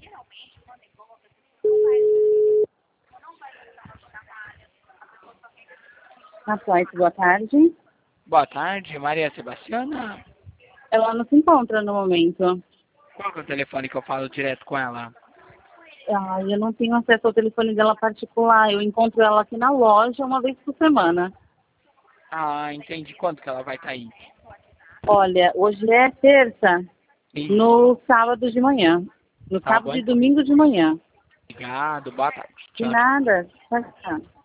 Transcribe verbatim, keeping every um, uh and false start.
Applied, boa tarde. Boa tarde, Maria Sebastiana. Ela não se encontra no momento. Qual que é o telefone que eu falo direto com ela? Ah, eu não tenho acesso ao telefone dela particular. Eu encontro ela aqui na loja uma vez por semana. Ah, entendi. Quanto que ela vai estar aí? Olha, hoje é terça, Isso. no sábado de manhã. No Tá sábado bom, e então. domingo de manhã. Obrigado, boa tarde. De Tchau, tchau. nada. Tchau, tchau.